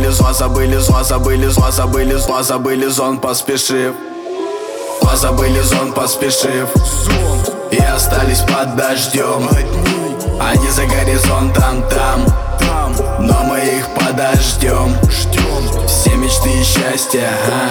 Позабыли зон, поспешив. Позабыли зон, поспешив. И остались под дождем. Они за горизонтом там, но мы их подождем. Все мечты и счастья,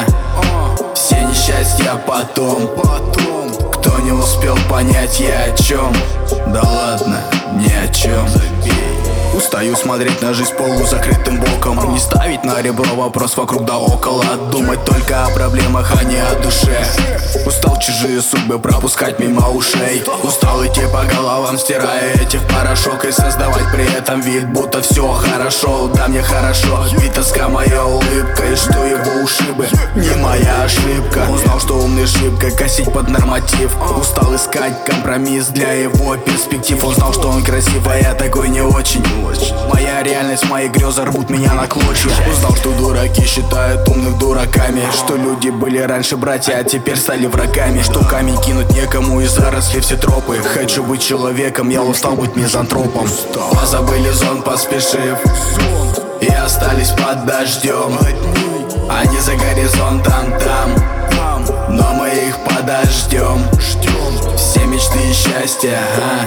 все несчастья потом. Кто не успел понять, я о чем? Да ладно, ни о чем. Устаю смотреть на жизнь полузакрытым боком. Не ставить на ребро вопрос вокруг да около. Думать только о проблемах, а не о душе. Устал чужие судьбы пропускать мимо ушей. Устал идти по головам, стирая эти в порошок. И создавать при этом вид, будто все хорошо. Да мне хорошо, ведь тоска моя улыбка. И что его ушибы, не моя ошибка. Узнал, что умный шибко косить под норматив. Устал искать компромисс для его перспектив. Узнал, что он красив, а я такой не очень. Моя реальность, мои грезы рвут меня на клочья. Узнал, что дураки считают умных дураками. Что люди были раньше братья, а теперь стали врагами. Что камень кинуть некому и заросли все тропы. Хочу быть человеком, я устал быть мизантропом. Позабыли зон, поспешив. И остались под дождем. Они за горизонтом там, но мы их подождем. Все мечты и счастья,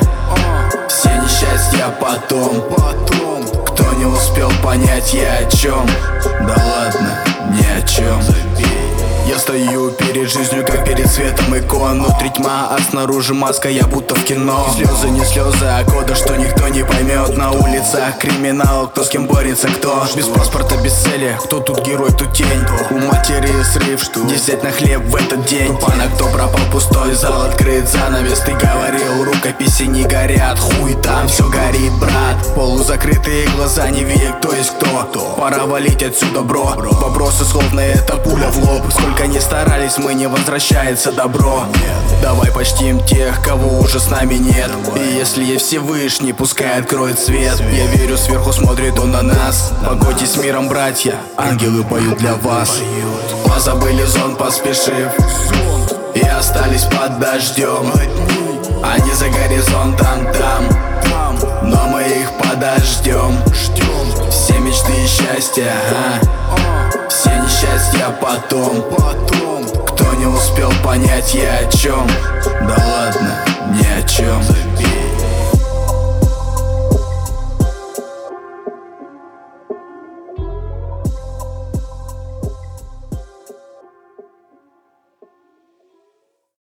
все несчастья потом. Кто не успел понять, я о чем? Да ладно, ни о чем. Я стою перед жизнью, как перед светом икон. Внутри тьма, а снаружи маска, я будто в кино. Слезы не слезы, а кода, что никто не поймет. На улицах криминал, кто с кем борется, кто. Без паспорта, без цели, кто тут герой, тут тень. У матери срыв, что 10 на хлеб в этот день. Пана, кто пропал, пустой зал, открыт занавес. Ты говорил, рукописи не горят. Хуй там, все горит, брат. Полузакрытые глаза, не видят, кто есть кто. Пора валить отсюда, бро. Вопросы словно это пуля в лоб. Сколько не старались, мы не возвращается добро. Давай почтим тех, кого уже с нами нет. И если есть Всевышний, пускай откроет свет. Я верю, сверху смотрит он на нас. Погодьтесь с миром, братья, ангелы поют для вас. Позабыли зон, поспешив. И остались под дождем. Они за горизонтом там, но мы их подождем. Все мечты и счастья, все несчастья потом. Кто не успел понять, я о чем?